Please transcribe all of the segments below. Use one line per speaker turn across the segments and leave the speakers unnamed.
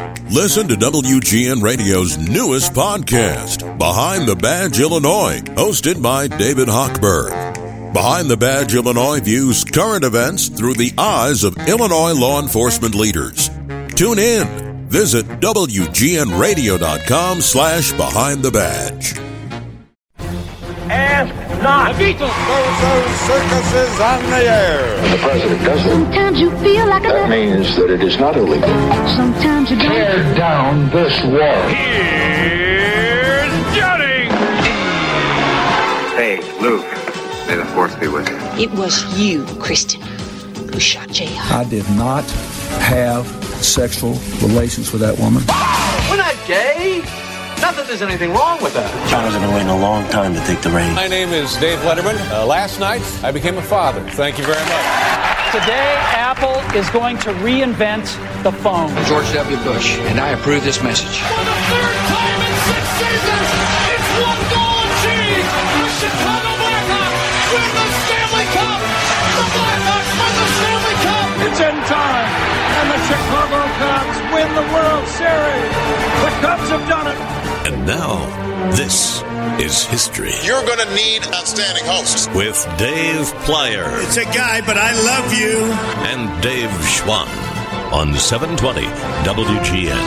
Listen to WGN Radio's newest podcast, Behind the Badge Illinois, hosted by David Hochberg. Behind the Badge Illinois views current events through the eyes of Illinois law enforcement leaders. Tune in. Visit WGNRadio.com/Behind the Badge.
Ask not. The Beatles.
Bozo Circus is on the air.
The president does it.
Sometimes you feel like
that means that it is not illegal.
Sometimes you don't.
Tear down this wall.
Here's Johnny.
Hey, Luke. May the force be with you.
It was you, Kristen, who shot J.R.
I did not have sexual relations with that woman.
We're not gay. Not that there's anything wrong with that.
John's been waiting a long time to take the reins.
My name is Dave Letterman. Last night, I became a father. Thank you very much.
Today, Apple is going to reinvent the phone.
George W. Bush, and I approve this message.
For the third time in 6 seasons, it's one goal achieved. The Chicago Blackhawks win the Stanley Cup. The Blackhawks win the Stanley Cup.
It's in time, and the Chicago Cubs win the World Series. The Cubs have done it.
And now, this is history.
You're going to need outstanding hosts.
With Dave Plyer.
It's a guy, but I love you.
And Dave Schwann on 720 WGN.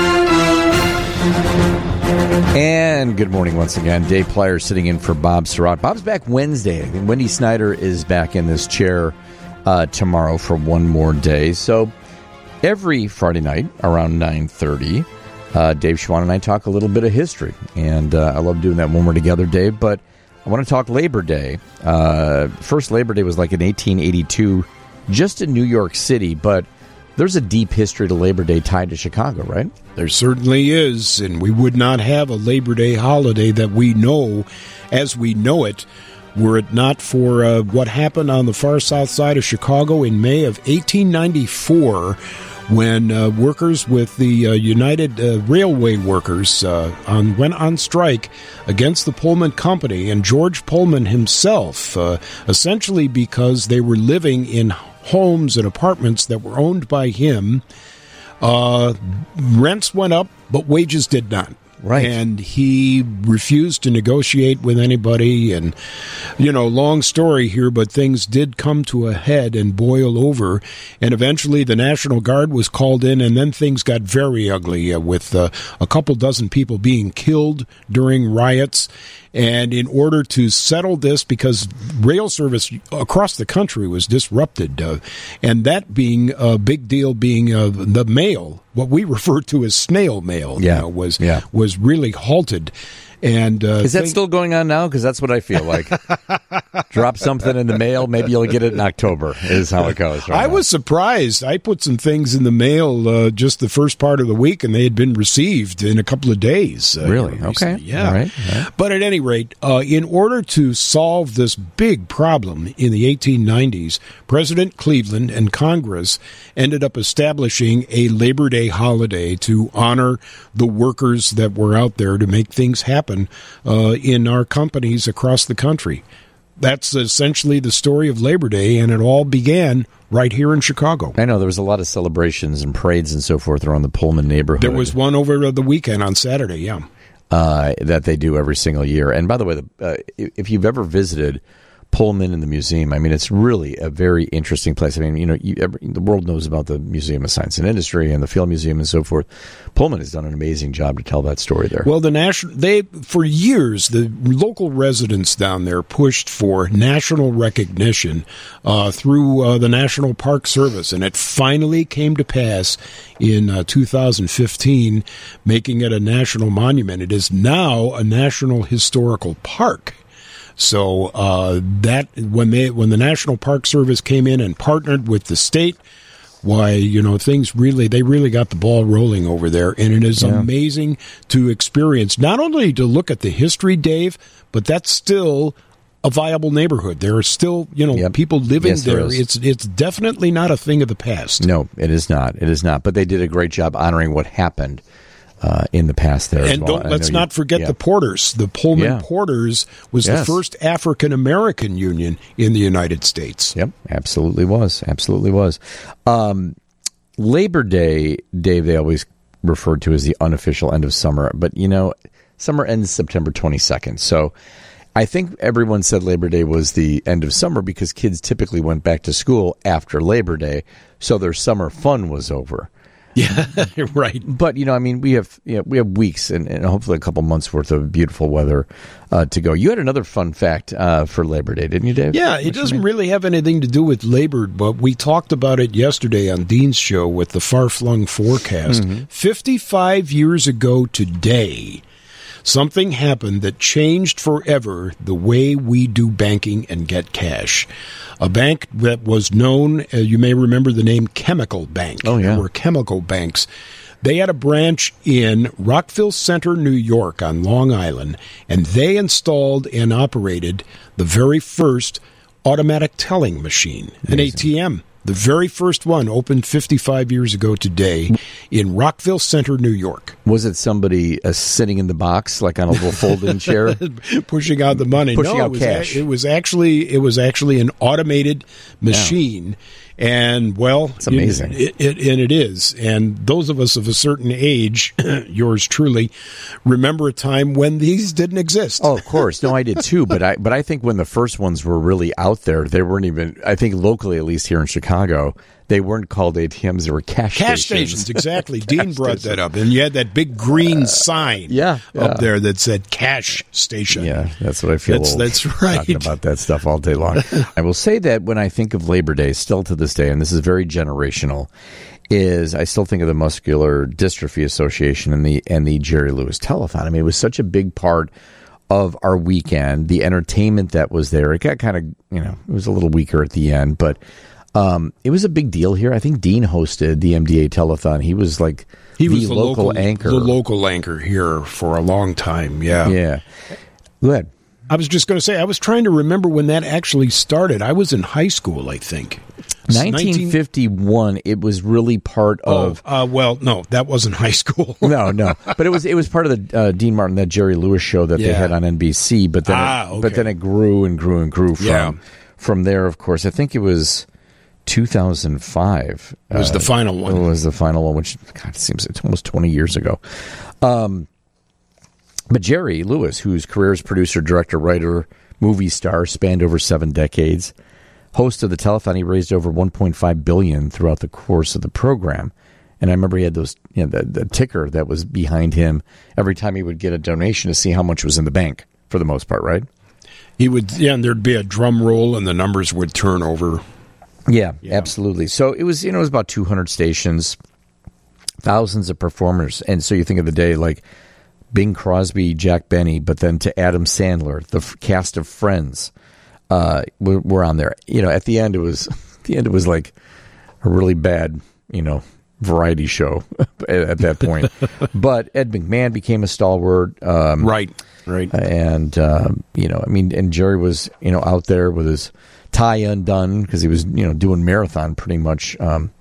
And good morning once again. Dave Plyer sitting in for Bob Surratt. Bob's back Wednesday. I think Wendy Snyder is back in this chair tomorrow for one more day. So every Friday night around 9:30, Dave Schwann and I talk a little bit of history, and I love doing that when we're together, Dave. But I want to talk Labor Day. First Labor Day was like in 1882, just in New York City, but there's a deep history to Labor Day tied to Chicago, right?
There certainly is, and we would not have a Labor Day holiday that we know as we know it were it not for what happened on the far south side of Chicago in May of 1894, when workers with the United Railway Workers went on strike against the Pullman Company and George Pullman himself, essentially because they were living in homes and apartments that were owned by him. Rents went up, but wages did not.
Right.
And he refused to negotiate with anybody. And, long story here, but things did come to a head and boil over. And eventually the National Guard was called in, and then things got very ugly with a couple dozen people being killed during riots. And in order to settle this, because rail service across the country was disrupted, and that being a big deal, being the mail, what we refer to as snail mail, was really halted. And
is that still going on now? Because that's what I feel like. Drop something in the mail, maybe you'll get it in October, is how it goes. Right
I was surprised. I put some things in the mail just the first part of the week, and they had been received in a couple of days.
Really? Okay.
Yeah.
All right.
But at any rate, in order to solve this big problem in the 1890s, President Cleveland and Congress ended up establishing a Labor Day holiday to honor the workers that were out there to make things happen in our companies across the country. That's essentially the story of Labor Day, and it all began right here in Chicago.
I know there was a lot of celebrations and parades and so forth around the Pullman neighborhood.
There was one over the weekend on Saturday, yeah.
That they do every single year. And by the way, if you've ever visited Pullman in the museum, I mean, it's really a very interesting place. I mean, the world knows about the Museum of Science and Industry and the Field Museum and so forth. Pullman has done an amazing job to tell that story there.
Well, for years, the local residents down there pushed for national recognition through the National Park Service, and it finally came to pass in 2015, making it a national monument. It is now a National Historical Park. So that when the National Park Service came in and partnered with the state, things really got the ball rolling over there, and it is amazing to experience. Not only to look at the history, Dave, but that's still a viable neighborhood. There are still, people living there. It's definitely not a thing of the past.
No, it is not. It is not. But they did a great job honoring what happened in the past there.
And let's not forget the Porters. The Pullman Porters was the first African-American union in the United States.
Yep, absolutely was. Labor Day, Dave, they always referred to as the unofficial end of summer. But, summer ends September 22nd. So I think everyone said Labor Day was the end of summer because kids typically went back to school after Labor Day, so their summer fun was over.
Yeah, right.
But, we have weeks and hopefully a couple months worth of beautiful weather to go. You had another fun fact for Labor Day, didn't you, Dave?
Yeah, it doesn't really have anything to do with labor, but we talked about it yesterday on Dean's show with the far-flung forecast. 55 years ago today, something happened that changed forever the way we do banking and get cash. A bank that was known, you may remember the name Chemical Bank.
Oh, yeah.
There were chemical banks. They had a branch in Rockville Center, New York on Long Island, and they installed and operated the very first automatic telling machine, an ATM. The very first one opened 55 years ago today in Rockville Center, New York.
Was it somebody sitting in the box, like on a little folding chair?
Pushing out the money.
Pushing out cash.
It was actually an automated machine. Yeah. And, well,
it's amazing.
It is. And those of us of a certain age, yours truly, remember a time when these didn't exist.
Oh, of course. No, I did too. But I think when the first ones were really out there, they weren't even, I think locally, at least here in Chicago, they weren't called ATMs, they were cash
stations. Exactly. Dean brought that up. And you had that big green sign up there that said cash station.
Yeah, that's what I feel.
That's right.
Talking about that stuff all day long. I will say that when I think of Labor Day, still to this day, and this is very generational, is I still think of the Muscular Dystrophy Association and the Jerry Lewis Telethon. I mean, it was such a big part of our weekend, the entertainment that was there. It got kind of, it was a little weaker at the end, but it was a big deal here. I think Dean hosted the MDA Telethon. He was like the local anchor.
The local anchor here for a long time, yeah.
Yeah. Go ahead.
I was just going to say, I was trying to remember when that actually started. I was in high school, I think.
1951, it was really part of...
well, no, that wasn't high school.
No. But it was part of the Dean Martin, that Jerry Lewis show that they had on NBC. But then it grew and grew and grew from there, of course. I think it was 2005.
It was the final one.
It was the final one, which, God, it seems it's almost 20 years ago. But Jerry Lewis, whose career as producer, director, writer, movie star spanned over 7 decades, host of the telethon, he raised over $1.5 billion throughout the course of the program. And I remember he had those, the ticker that was behind him every time he would get a donation to see how much was in the bank, for the most part, right?
He would, and there'd be a drum roll, and the numbers would turn over.
Yeah, absolutely. So it was, it was about 200 stations, thousands of performers. And so you think of the day like Bing Crosby, Jack Benny, but then to Adam Sandler, the cast of Friends were on there. At the end it was like a really bad, variety show at that point. But Ed McMahon became a stalwart.
Right.
And and Jerry was, out there with his tie undone because he was, doing marathon pretty much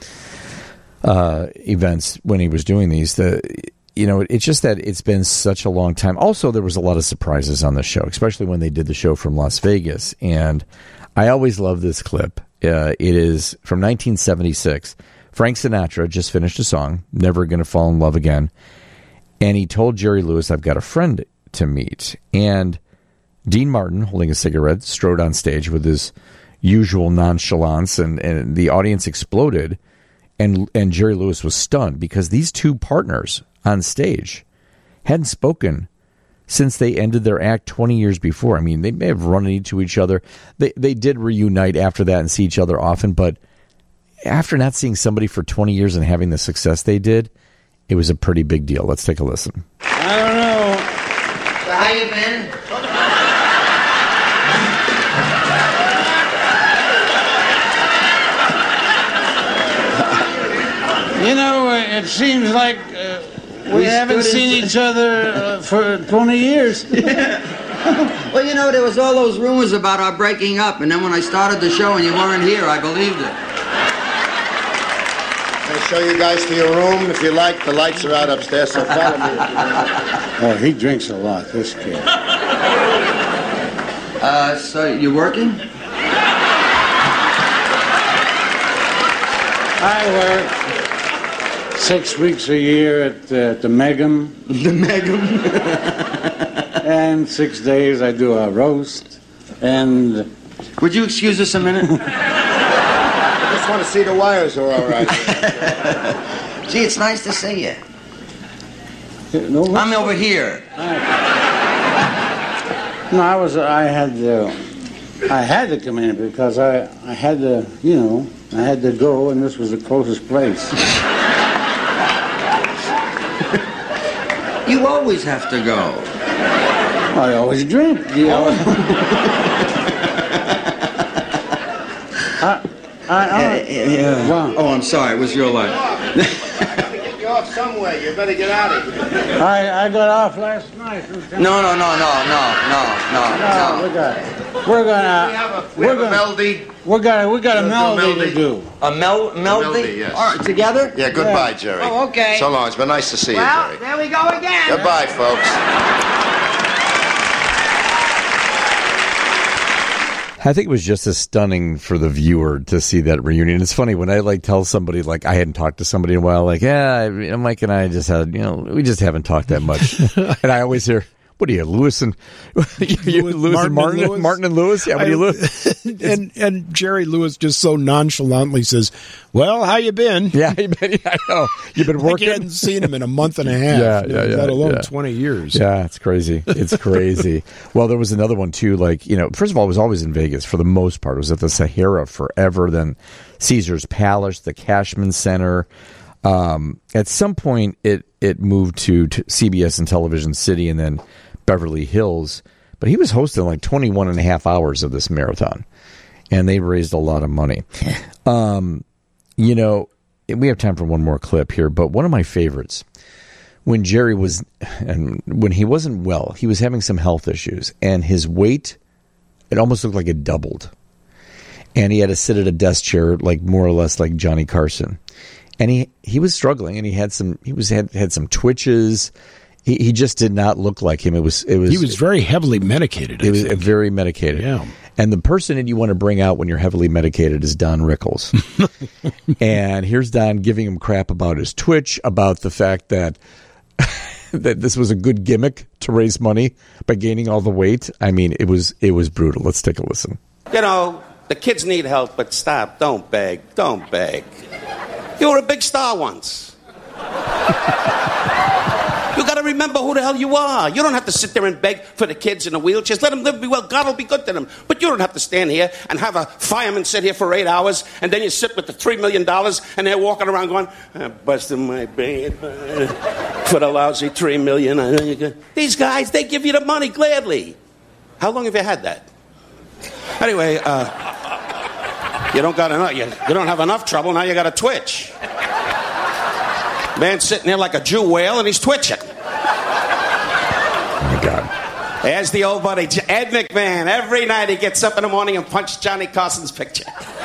events when he was doing these. It's just that it's been such a long time. Also, there was a lot of surprises on the show, especially when they did the show from Las Vegas. And I always love this clip. It is from 1976. Frank Sinatra just finished a song, Never Gonna Fall in Love Again. And he told Jerry Lewis, I've got a friend to meet. And Dean Martin, holding a cigarette, strode on stage with his usual nonchalance, and the audience exploded. And Jerry Lewis was stunned because these two partners on stage hadn't spoken since they ended their act 20 years before. I mean, they may have run into each other. They did reunite after that and see each other often, but after not seeing somebody for 20 years and having the success they did, it was a pretty big deal. Let's take a listen.
I don't know.
So how you been?
It seems like we haven't seen each other for 20 years.
Well, there was all those rumors about our breaking up, and then when I started the show and you weren't here, I believed it.
I'll show you guys to your room if you like. The lights are out upstairs, so follow me.
Oh, he drinks a lot, this kid.
So you working?
I work. 6 weeks a year at the Megum.
The Megum.
And 6 days I do a roast. And
would you excuse us a minute?
I just want to see the wires are all right.
Gee, it's nice to see you.
No,
I'm over here.
No, I had to come in because I had to, I had to go, and this was the closest place.
You always have to go.
I always drink.
Oh, I'm sorry. It was your line.
Get you off somewhere. You better get out of here.
I got off last night.
No.
We got a melody to do.
A melody?
Yes.
All right, together?
Yeah, goodbye, Jerry.
Oh, okay.
So long. It's been nice to see you, Jerry.
There we go again.
Goodbye, folks.
I think it was just as stunning for the viewer to see that reunion. It's funny when I tell somebody I hadn't talked to somebody in a while, Mike and I just had, we just haven't talked that much. And I always hear, what are you, Lewis and Martin and Lewis? Yeah, what are you, Lewis?
and Jerry Lewis just so nonchalantly says, "Well, how you been?"
Yeah, I know. You've been working.
I hadn't seen him in a month and a half. Let alone 20 years.
Yeah, it's crazy. It's crazy. Well, there was another one too. First of all, it was always in Vegas for the most part. It was at the Sahara forever. Then Caesar's Palace, the Cashman Center. At some point, it moved to CBS and Television City, and then Beverly Hills, but he was hosting 21 and a half hours of this marathon, and they raised a lot of money. We have time for one more clip here, but one of my favorites, when Jerry was, and when he wasn't well, he was having some health issues, and his weight, it almost looked like it doubled, and he had to sit at a desk chair, more or less like Johnny Carson, and he was struggling, and he had some twitches. He just did not look like him. He was
very heavily medicated.
He was very medicated.
Yeah.
And the person that you want to bring out when you're heavily medicated is Don Rickles. And here's Don giving him crap about his twitch, about the fact that that this was a good gimmick to raise money by gaining all the weight. I mean, it was brutal. Let's take a listen.
The kids need help, but stop. Don't beg. Don't beg. You were a big star once. You got to remember who the hell you are. You don't have to sit there and beg for the kids in the wheelchairs. Let them live and be well. God will be good to them. But you don't have to stand here and have a fireman sit here for 8 hours, and then you sit with the $3 million, and they're walking around going, I'm busting my brain for the lousy $3 million. These guys, they give you the money gladly. How long have you had that? Anyway, you don't got enough. You don't have enough trouble. Now you got to twitch. Man sitting there like a Jew whale, and he's twitching.
Oh, my God.
There's the old buddy, Ed McMahon. Every night he gets up in the morning and punches Johnny Carson's picture.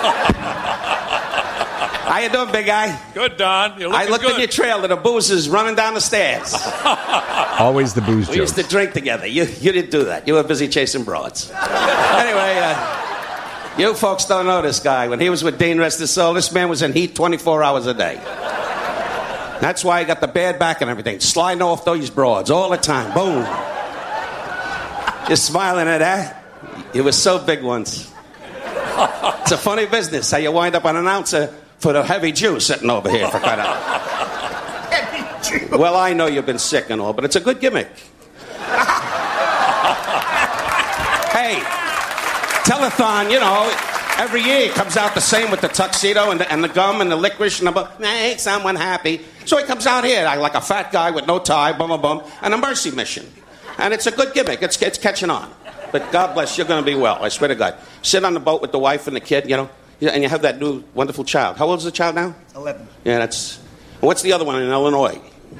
How you doing, big guy?
Good, Don. You're looking
I looked
good.
in your trailer. The booze is running down the stairs.
Always the booze
We
jokes.
used to drink together. You didn't do that. You were busy chasing broads. Anyway, you folks don't know this guy. When he was with Dean Rest his soul, this man was in heat 24 hours a day. That's why he got the bad back and everything. Sliding off those broads all the time. Boom. Just smiling at that. He was so big once. It's a funny business how you wind up an announcer for the heavy Jew sitting over here for crying out. Well, I know you've been sick and all, but it's a good gimmick. Hey, telethon, every year he comes out the same with the tuxedo and the gum and the licorice and make someone happy. So he comes out here like a fat guy with no tie, and a mercy mission. And it's a good gimmick. It's catching on. But God bless, you're going to be well. I swear to God. Sit on the boat with the wife and the kid, and you have that new wonderful child. How old is the child now?
11.
Yeah, that's... What's the other one in Illinois?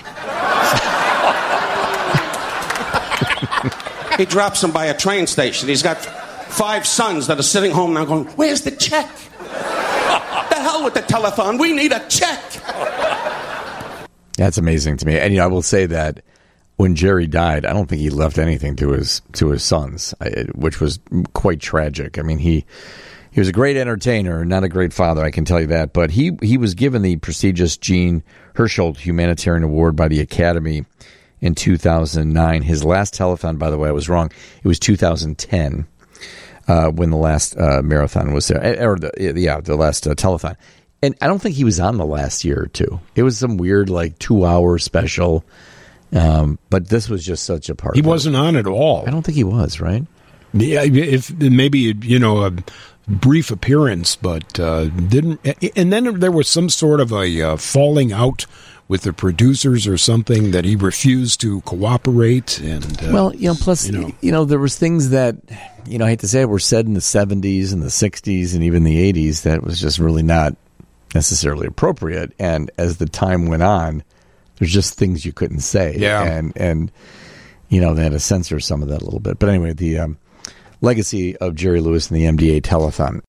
He drops him by a train station. He's got 5 sons that are sitting home now going, where's the check? The hell with the telethon. We need a check.
That's amazing to me. And I will say that when Jerry died, I don't think he left anything to his sons, which was quite tragic. I mean, he He was a great entertainer, not a great father, I can tell you that. But he was given the prestigious Jean Hersholt Humanitarian Award by the Academy in 2009. His last telethon, by the way, I was wrong. It was 2010 when the last marathon was there, or the last telethon. And I don't think he was on the last year or two. It was some weird 2-hour special. But this was just such a part.
He wasn't on at all.
I don't think he was, right?
Yeah, if maybe a brief appearance, but didn't. And then there was some sort of a falling out with the producers or something that he refused to cooperate. And
plus there was things that I hate to say it, were said in the 70s and the 60s and even the 80s that was just really not necessarily appropriate. And as the time went on, there's just things you couldn't say.
Yeah.
And they had to censor some of that a little bit. But anyway, the legacy of Jerry Lewis and the MDA telethon.